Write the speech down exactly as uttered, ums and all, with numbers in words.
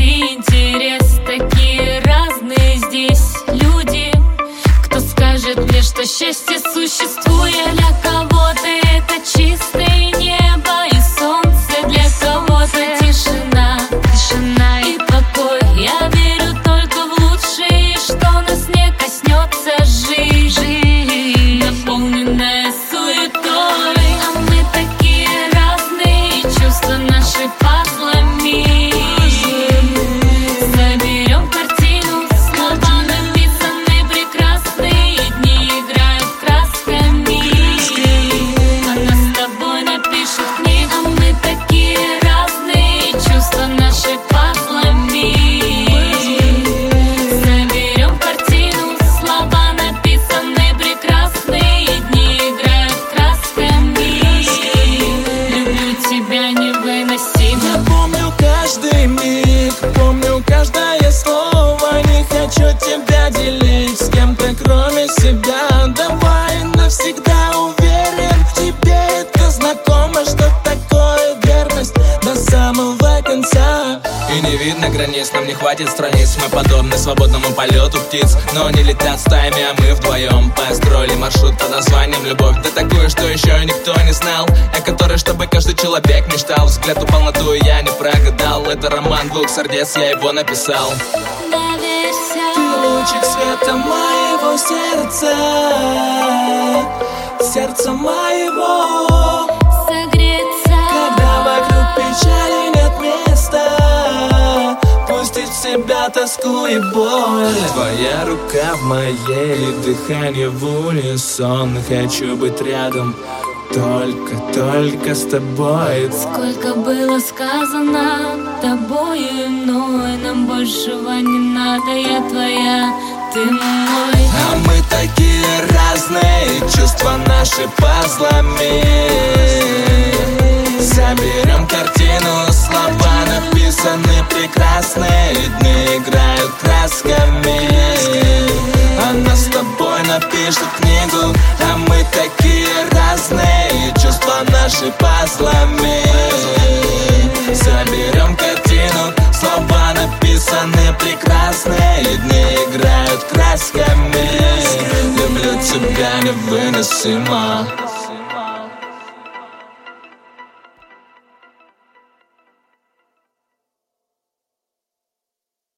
чистый интерес. Такие разные здесь люди. Кто скажет мне, что счастье существует? Для кого-то это чистое небо и солнце, для кого-то тишина, тишина и покой. Я верю только в лучшее, что нас не коснется жизнь, наполненная суетой. А мы такие разные, чувства наши пазлами. Соберем картину, слова написаны прекрасные, дни играют красками. Она с тобой напишет книгу. А мы такие разные, чувства наши пазлами. Соберем картину, слова написаны прекрасные, дни играют красками. Люблю тебя невыносимо. Я помню каждый миг, помню каждое слово. Не хочу тебя делить с кем-то кроме себя. Давай навсегда, уверен в тебе. Это знакомо, что такое верность до самого конца. И не видно границ, нам не хватит страниц. Мы подобны свободному полету птиц, но не летят стаями, а мы вдвоем построили маршрут под названием любовь. Да такую, что еще никто не знал, о которой, чтобы каждый человек мечтал. Взгляд упал на ту, и я не прогадал. Это роман двух сердец, я его написал. Доверься. Ты лучик света моего сердца, сердца моего. Согреться. Когда вокруг печали нет места, пустить в себя тоску и боль. Твоя рука в моей, дыхание в унисон. Хочу быть рядом только, только с тобой. Сколько было сказано тобою и мной, нам большего не надо, я твоя, ты мой. А мы такие разные, чувства наши пазлами. Соберем картину, слова написаны прекрасные, дни играют красками. Она с тобой напишет книгу. А мы такие разные, чувства наши пазлами. Соберем картину, слова написаны прекрасные, дни играют красками. Люблю тебя невыносимо.